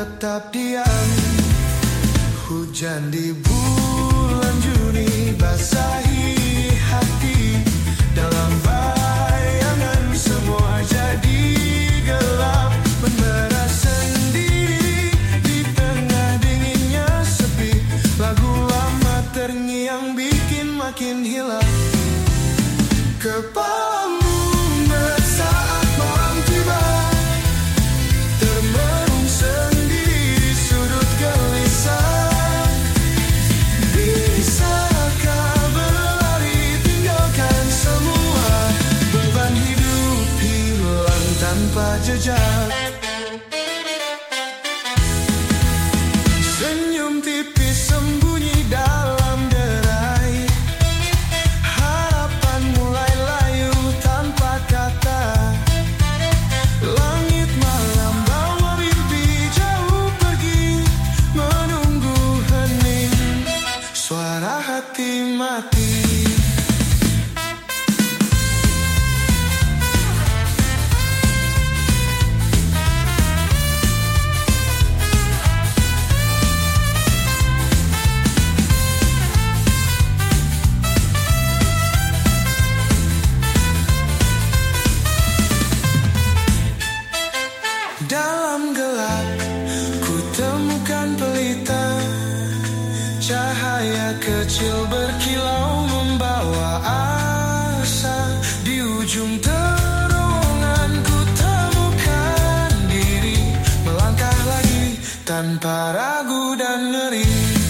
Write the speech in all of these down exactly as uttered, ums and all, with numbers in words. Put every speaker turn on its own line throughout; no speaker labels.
tetap diam. Hujan di bulan Juni basahi hati. Dalam bayangan semua jadi gelap. Menara sendiri di tengah dinginnya sepi. Lagu lama terngiang bikin makin hilang. Kepalamu saat malam tiba, termenung sendiri di sudut gelisah. Bisakah berlari tinggalkan semua, beban hidup hilang tanpa jejak. Senyum tipis sembunyi dalam derai. Harapan mulai layu tanpa kata. Langit malam bawa mimpi jauh pergi, menunggu hening suara hati mati. Dalam gelap ku temukan pelita, cahaya kecil berkilau membawa asa. Di ujung terowongan ku temukan diri, melangkah lagi tanpa ragu dan ngeri.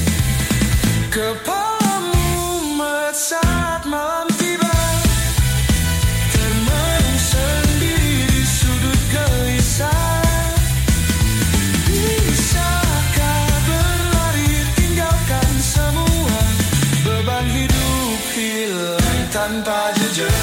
Kepalamu melek saat malam tiba, termenung sendiri di sudut gelisah. Tanpa jejak.